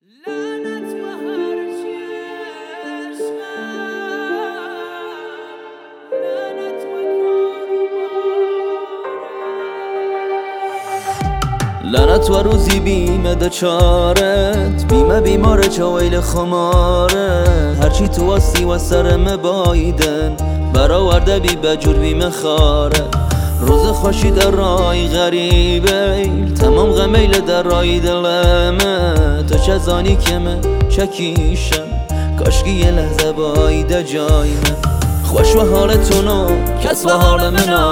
لعنت و روزی بیمه دچارت بیمه بیماره چه ویل خماره هرچی تو واستی و سرم بایدن برآورده بی بجور بیمه خاره روز خوشی در رای غریبه تمام غمیل در رای دلمه تو چه زانی که من چکیشم کاشکی یه لحظه بایده جای من خوش و حالتونو کس و حال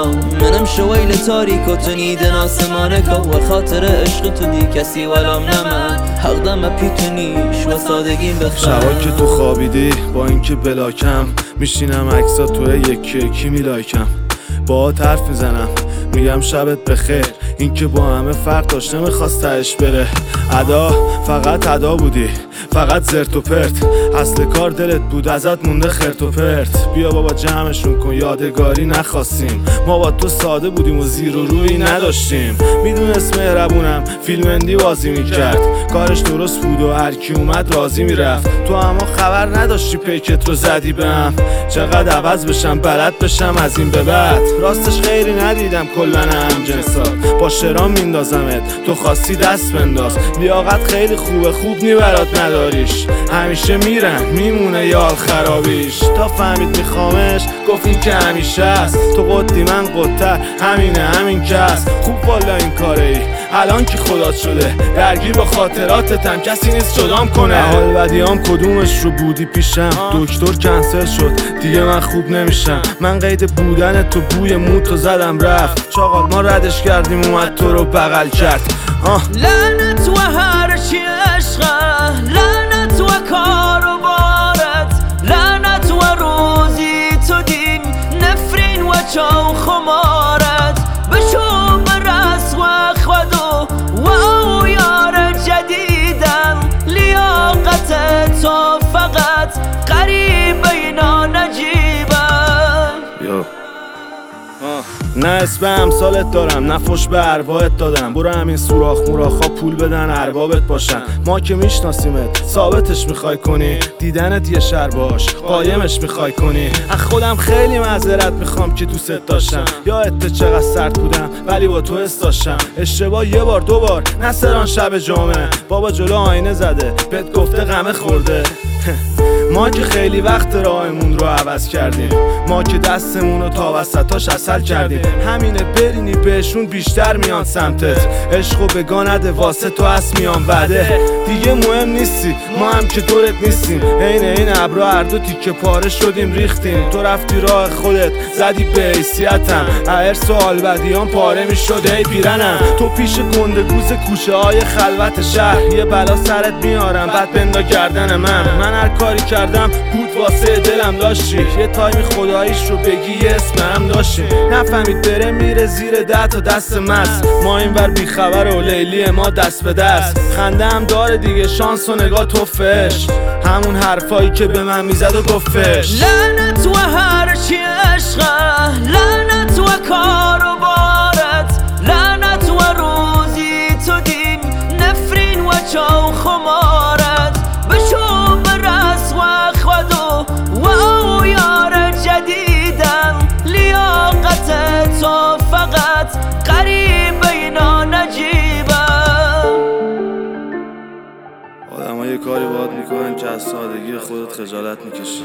منم شویل تاریک و تو نیدن آسمانه که و خاطر عشق تو دی کسی ولام نمن حق دم پیتونیش و سادگیم بخیر شبا که تو خوابیدی با اینکه بلاکم میشینم عکسا تو یکی یکی میلایکم با حرف میزنم میگم شبت بخیر این که با همه فرق داشت نمیخواست تهش بره ادا فقط ادا بودی فقط زرت و پرت اصل کار دلت بود ازت مونده خرت و پرت بیا بابا جمعشون کن یادگاری نخواستیم ما با تو ساده بودیم و زیر و روی نداشتیم میدونست مهربونم فیلم اندی بازی میکرد کارش درست بود و هرکی اومد راضی میرفت تو اما خبر نداشتی پیکت رو زدی بهم چقدر عوض بشم بلد بشم از این به بعد راستش خیلی ندیدم کلن هم جنسات با شرام میندازمت تو خواستی دست بنداز لیاقت خیلی خوبه خوب نیبرات نداریش همیشه میرن میمونه یال خرابیش تا فهمید میخوامش گفت این که همیشه است تو قدی من قدتر همینه همین کس خوب والا این کاره ای الان که خدات شده درگیر با خاطراتتم کسی نیست جدام کنه حال بدیام کدومش رو بودی پیشم دکتر کنسل شد دیگه من خوب نمیشم من قید بودن تو بوی موتو زدم رفت چاقال ما ردش کردیم اومد تو رو بغل کرد لعنت و هرچی عشقه لعنت و کار و بارت لعنت و روزی تو دین نفرین و چاو خمارت بشو برس و خودو و او یار جدیدم لیاقت تو فقط قریب اینا نجیبم نه اسم امثالت دارم نه فش به ارواحت دادم برو همین سوراخ موراخا پول بدن اربابت باشن ما که میشناسیمت ثابتش میخوای کنی دیدنت یه شر باش قایمش میخوای کنی از خودم خیلی معذرت میخوام که دوست داشتم یادت چقدر سرد بودم ولی با تو حس داشتم اشتباه یه بار دو بار نسران شب جمعه بابا جلو آینه زده بهت گفته غمه خورده ما که خیلی وقت راهمون رو عوض کردیم ما که دستمون رو تا وسطاش عسل کردیم همینه برینی بهشون بیشتر میان سمتت عشق و بگانده واسه تو هست میان وعده دیگه مهم نیستی ما هم که دورت نیستیم این ابرا هر دو تیکه پاره شدیم ریختیم تو رفتی راه خودت زدی به حیثیتم ارس و آلبدیان پاره میشد ای پیرنم تو پیش گندگوز کوچه های خلوت شهر یه بلا سرت میارم بعد بندا گردن من هر کاری کردم بود واسه دلم داشتی یه تایم خداییش رو بگی یه اسمم داشتی نفهمید بره میره زیر 10 تا دست مست ما این ور بیخبر و لیلی ما دست به دست خنده هم داره دیگه شانس و نگاه توفش همون حرفایی که به من میزد و گفتش لعنت و هرچی عشقه لعنت و کار و بارت لعنت و روزی تو دین نفرین و چاو خمارت بشو برس و خودو و او یار جدیدم لیاقت تو فقط قریب اینا نجیبم آدم ها یه کاری باید میکنن که از سادگی خودت خجالت میکشی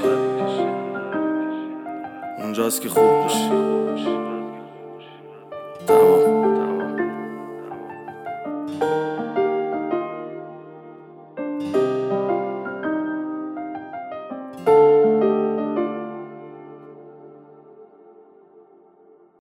اونجاست که خوب میشی تمام